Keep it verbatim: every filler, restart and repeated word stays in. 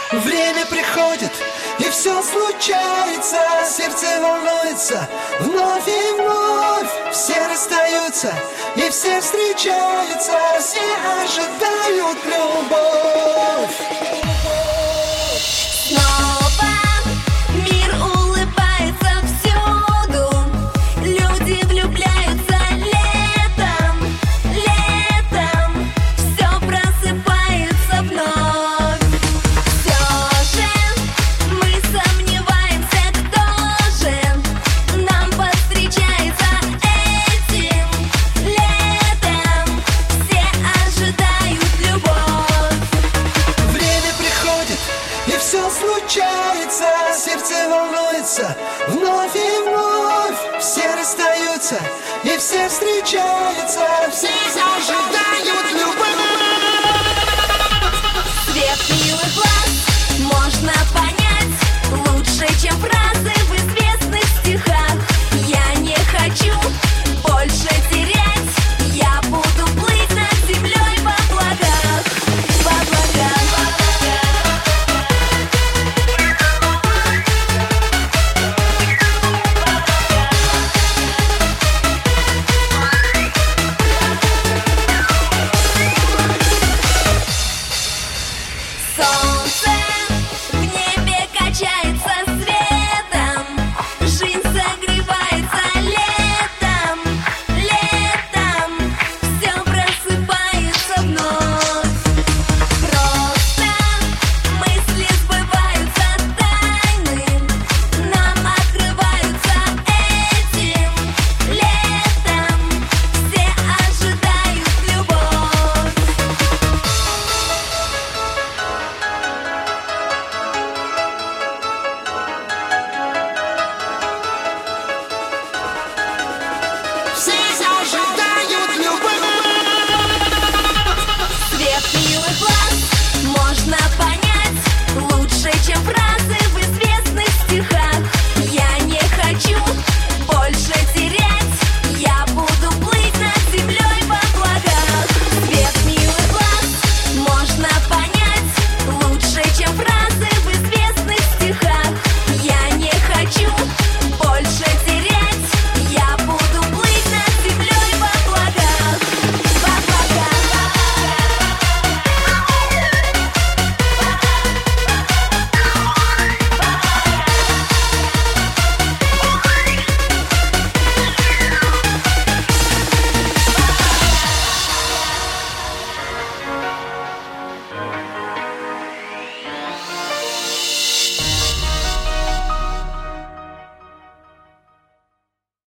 Время приходит, и все случается, сердце волнуется вновь и вновь. Все расстаются, и все встречаются, все ожидают любовь. Снова мир улыбается всюду, люди влюбляются летом, летом, все просыпается вновь. Все же мы сомневаемся, кто же нам повстречается этим летом. Все ожидают любовь. Время приходит, и все случается, сердце волнуется вновь и вновь. Все расстаются, и все встречаются, все ожидают любовь. Свет милых глаз можно понять лучше, чем фразы в известных стихах. Я не хочу больше терять, я буду плыть над землей в облаках, в облаках. Сон